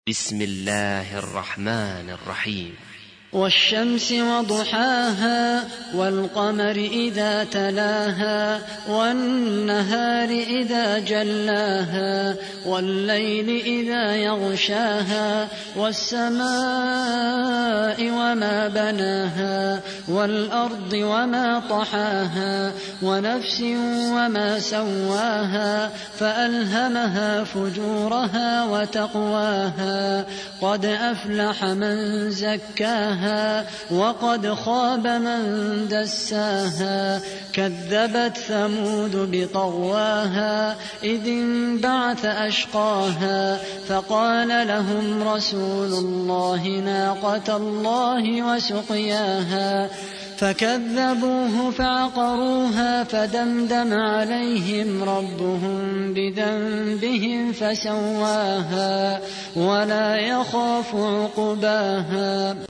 بسم الله الرحمن الرحيم. والشمس وضحاها والقمر إذا تلاها والنهار إذا جلاها والليل إذا يغشاها والسماء وما بناها والأرض وما طحاها ونفس وما سواها فألهمها فجورها وتقواها قد أفلح من زكاها وقد خاب من دساها كذبت ثمود بطغواها إذ انبعث أشقاها فقال لهم رسول الله ناقة الله وسقياها فكذبوه فعقروها فدمدم عليهم ربهم بذنبهم فسواها ولا يخاف عقباها.